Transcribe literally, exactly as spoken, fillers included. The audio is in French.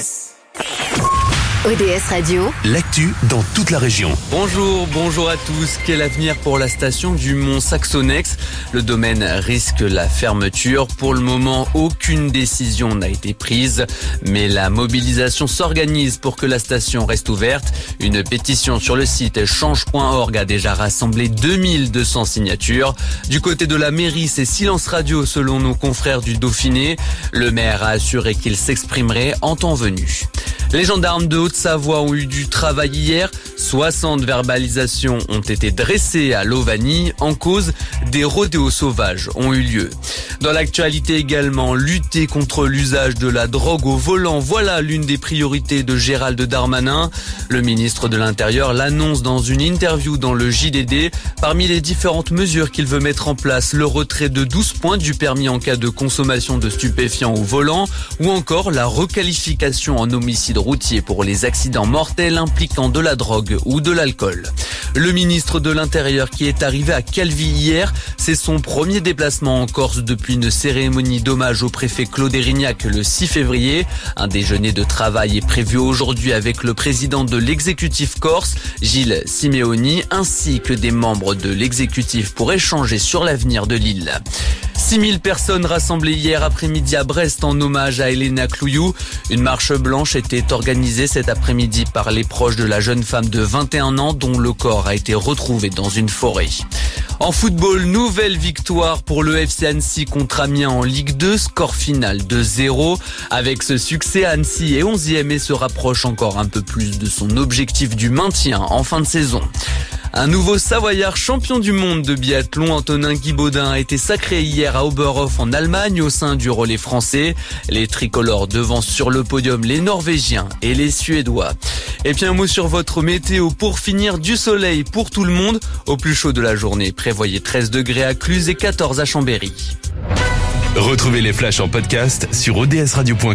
O D S Radio, l'actu dans toute la région. Bonjour, bonjour à tous. Quel avenir pour la station du Mont-Saxonnex? Le domaine risque la fermeture. Pour le moment, aucune décision n'a été prise, mais la mobilisation s'organise pour que la station reste ouverte. Une pétition sur le site change point org a déjà rassemblé deux mille deux cents signatures. Du côté de la mairie, c'est silence radio selon nos confrères du Dauphiné. Le maire a assuré qu'il s'exprimerait en temps venu. Les gendarmes de Haute-Savoie ont eu du travail hier. soixante verbalisations ont été dressées à Lovany. En cause, des rodéos sauvages ont eu lieu. Dans l'actualité également, lutter contre l'usage de la drogue au volant. Voilà l'une des priorités de Gérald Darmanin. Le ministre de l'Intérieur l'annonce dans une interview dans le J D D. Parmi les différentes mesures qu'il veut mettre en place, le retrait de douze points du permis en cas de consommation de stupéfiants au volant ou encore la requalification en homicide routier pour les accidents mortels impliquant de la drogue ou de l'alcool. Le ministre de l'Intérieur qui est arrivé à Calvi hier, c'est son premier déplacement en Corse depuis une cérémonie d'hommage au préfet Claude Erignac le six février. Un déjeuner de travail est prévu aujourd'hui avec le président de l'exécutif corse, Gilles Simeoni, ainsi que des membres de l'exécutif pour échanger sur l'avenir de l'île. six mille personnes rassemblées hier après-midi à Brest en hommage à Elena Clouillou. Une marche blanche était organisée cet après-midi par les proches de la jeune femme de vingt et un ans dont le corps a été retrouvé dans une forêt. En football, nouvelle victoire pour le F C Annecy contre Amiens en Ligue deux, score final de zéro. Avec ce succès, Annecy est onzième et se rapproche encore un peu plus de son objectif du maintien en fin de saison. Un nouveau Savoyard champion du monde de biathlon, Antonin Guibaudin, a été sacré hier à Oberhof en Allemagne au sein du relais français. Les tricolores devancent sur le podium les Norvégiens et les Suédois. Et puis un mot sur votre météo pour finir, du soleil pour tout le monde. Au plus chaud de la journée, prévoyez treize degrés à Cluses et quatorze à Chambéry. Retrouvez les flashs en podcast sur o d s radio point com.